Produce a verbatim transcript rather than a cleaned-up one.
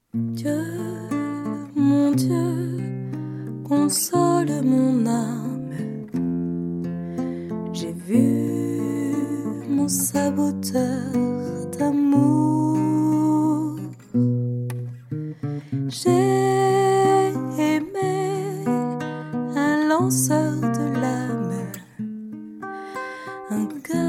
Dieu, mon Dieu, console mon âme. J'ai vu mon saboteur d'amour. J'ai aimé un lanceur de l'âme, un gars